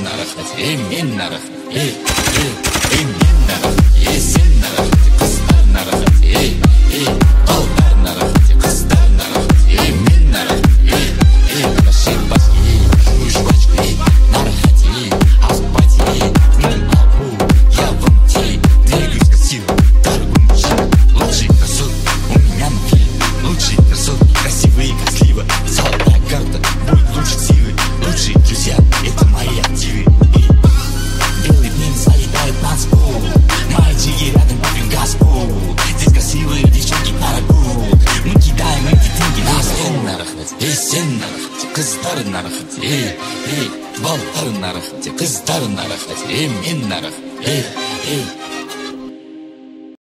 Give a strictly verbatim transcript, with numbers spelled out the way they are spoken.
нарахат, ей мен нарахат, ей, ей, ей мен нарахат, ей сен нарахат, қыздар нарахат, ей, ей, балдар нарахат, қыздар нарахат, ей мен нарахат, ей, ей, ошибась, ей, ужбач, ей, нарахат, ей, аспать, ей, мен албу, я вам тей, двигаюсь как сила, торгую мужчин, лучший красот, у меня ноги, лучший красот, красивые как слива, золотая карта, будет лучше силы, лучшие друзья, это мои активы. Белые дни залетают на спол, мальчики рядом попьем газпол, здесь красивые девчонки нарагут, мы кидаем эти деньги на стол. Эй, сен нарахат, қыздар нарахат, эй, эй, балдар нарахат, қыздар нарахат, эй, мен нарахат, эй, эй,